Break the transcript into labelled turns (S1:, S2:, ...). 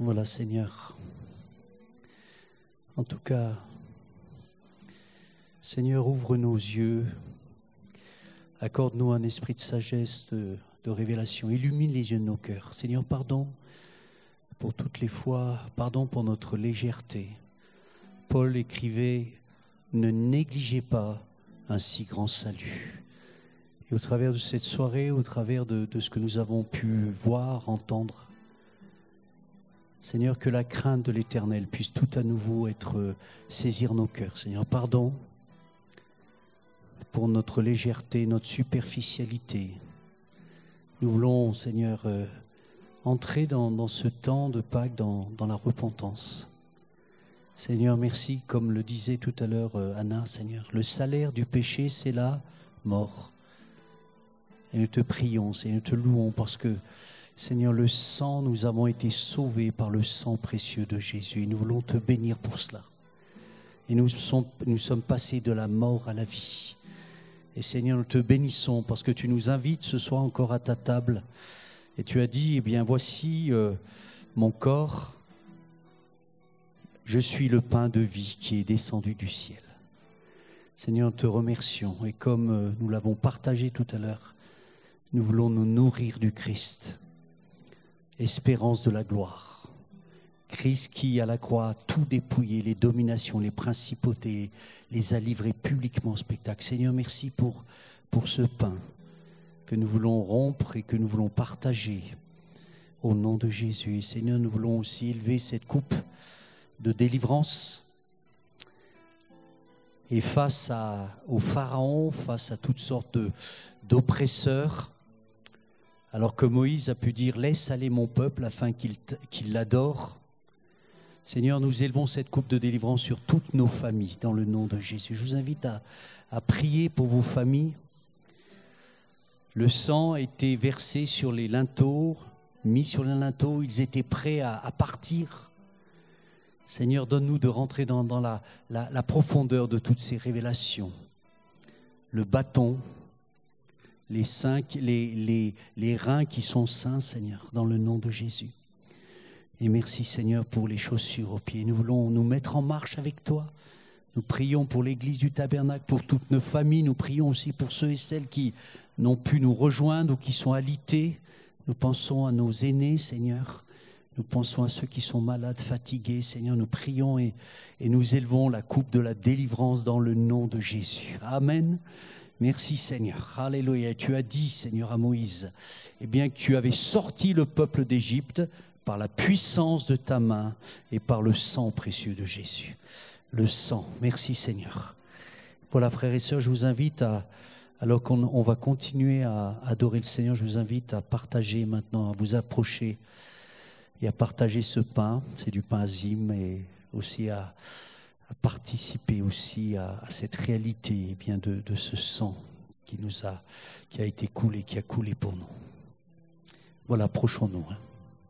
S1: Voilà, Seigneur. En tout cas, Seigneur, ouvre nos yeux, accorde-nous un esprit de sagesse, de révélation, illumine les yeux de nos cœurs. Seigneur, pardon pour toutes les fois, pardon pour notre légèreté. Paul écrivait « Ne négligez pas un si grand salut ». Et au travers de cette soirée, au travers de ce que nous avons pu voir, entendre, Seigneur, que la crainte de l'Éternel puisse tout à nouveau saisir nos cœurs. Seigneur, pardon pour notre légèreté, notre superficialité. Nous voulons, Seigneur, entrer dans ce temps de Pâques, dans la repentance. Seigneur, merci, comme le disait tout à l'heure Anna, Seigneur, le salaire du péché, c'est la mort. Et nous te prions, Seigneur, nous te louons parce que, Seigneur, le sang, nous avons été sauvés par le sang précieux de Jésus. Et nous voulons te bénir pour cela. Et nous sommes passés de la mort à la vie. Et Seigneur, nous te bénissons parce que tu nous invites ce soir encore à ta table. Et tu as dit, eh bien, voici mon corps. Je suis le pain de vie qui est descendu du ciel. Seigneur, nous te remercions. Et comme nous l'avons partagé tout à l'heure, nous voulons nous nourrir du Christ. Espérance de la gloire. Christ qui, à la croix, a tout dépouillé, les dominations, les principautés, les a livrés publiquement au spectacle. Seigneur, merci pour ce pain que nous voulons rompre et que nous voulons partager au nom de Jésus. Et Seigneur, nous voulons aussi élever cette coupe de délivrance. Et face au Pharaon, face à toutes sortes d'oppresseurs, alors que Moïse a pu dire « Laisse aller mon peuple afin qu'il l'adore », Seigneur, nous élevons cette coupe de délivrance sur toutes nos familles dans le nom de Jésus. Je vous invite à prier pour vos familles. Le sang a été versé sur les linteaux, mis sur les linteaux, ils étaient prêts à partir. Seigneur, donne-nous de rentrer dans la profondeur de toutes ces révélations. Le bâton, les reins qui sont saints, Seigneur, dans le nom de Jésus. Et merci, Seigneur, pour les chaussures aux pieds. Nous voulons nous mettre en marche avec toi. Nous prions pour l'église du Tabernacle, pour toutes nos familles. Nous prions aussi pour ceux et celles qui n'ont pu nous rejoindre ou qui sont alités. Nous pensons à nos aînés, Seigneur. Nous pensons à ceux qui sont malades, fatigués. Seigneur, nous prions et nous élevons la coupe de la délivrance dans le nom de Jésus. Amen. Merci, Seigneur. Alléluia. Tu as dit, Seigneur, à Moïse, eh bien, que tu avais sorti le peuple d'Égypte par la puissance de ta main et par le sang précieux de Jésus. Le sang. Merci, Seigneur. Voilà, frères et sœurs, je vous invite alors qu'on va continuer à adorer le Seigneur, je vous invite à partager maintenant, à vous approcher et à partager ce pain. C'est du pain azim et aussi à participer aussi à cette réalité eh bien de ce sang qui a été coulé, qui a coulé pour nous. Voilà, approchons-nous.